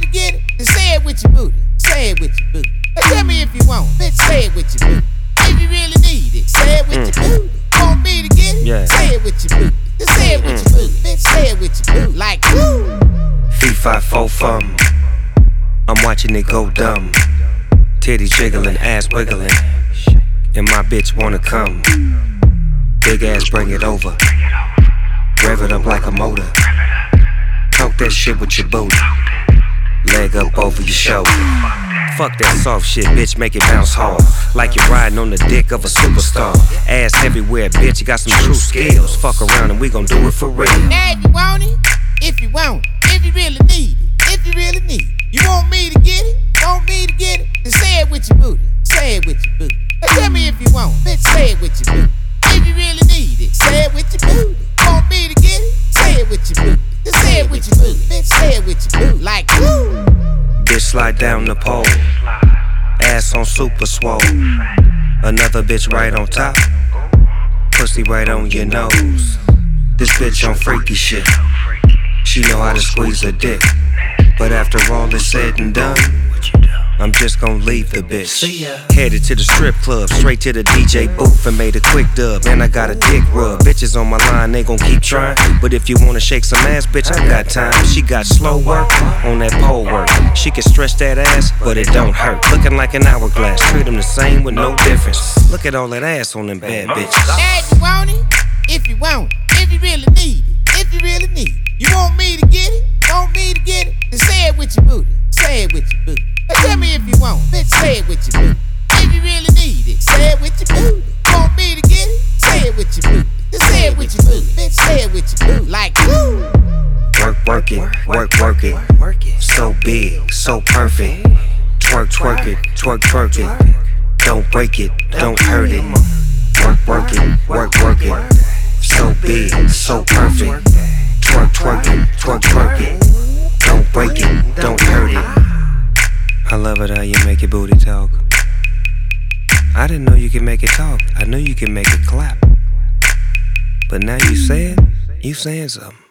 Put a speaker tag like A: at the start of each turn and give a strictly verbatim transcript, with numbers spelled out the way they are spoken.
A: get it, then say it with your booty. Say it with your booty. Now tell me if you want, bitch, say it with your booty. If you really need it, say it with mm. your booty. Want me to get it? Yeah. Say it with your booty. Then say it with mm. your booty. Bitch, say it with your booty. Like woo.
B: Fee, fi, fo, fum. I'm watching it go dumb. Titties jiggling, ass wiggling. And my bitch wanna come. Big ass, bring it over. Rev it up like a motor. Talk that shit with your booty. Leg up over your shoulder. Fuck that soft shit, bitch, make it bounce hard. Like you're riding on the dick of a superstar. Ass everywhere, bitch, you got some true skills. Fuck around and we gon' do it for real.
A: Now if you want it, if you want it, if you really need it, if you really need it. You want me to get it, want me to get it, then say it with your booty. Say it with your booty. Now tell me if you want, bitch, say it with your booty. If you really need it, say it with your booty. Want me to get it, say it with your booty. Then say it with your booty, bitch, say it with your booty. Like woo.
B: Bitch slide down the pole, ass on super swole. Another bitch right on top, pussy right on your nose. This bitch on freaky shit, she know how to squeeze a dick. But after all is said and done, I'm just gon' leave the bitch. Headed to the strip club, straight to the D J booth and made a quick dub. And I got a dick rub. Bitches on my line, they gon' keep trying. But if you wanna shake some ass, bitch, I got time. She got slow work on that pole work. She can stretch that ass, but it don't hurt. Looking like an hourglass, treat them the same with no difference. Look at all that ass on them bad bitches.
A: Now if you want it, if you want it, if you really need it, if you really need it. You want me to get it, want me to get it, then say it with your booty. Say it with your booty. Now tell me if you want, bitch, say it with your booty. If you really need it, say it with your booty. Want me to get it, say it with your booty. Then say it with your booty, bitch, say it with your booty. Like woo.
B: Work, work it, work, work it. So big, so perfect. Twerk, twerk it, twerk, twerk it. Don't break it, don't hurt it. Work, work it, work, work it. So big, so perfect. Twerk, twerk it, twerk, twerk it. Don't break it, don't hurt it. I love it how you make your booty talk. I didn't know you could make it talk. I knew you could make it clap. But now you say it, you saying something.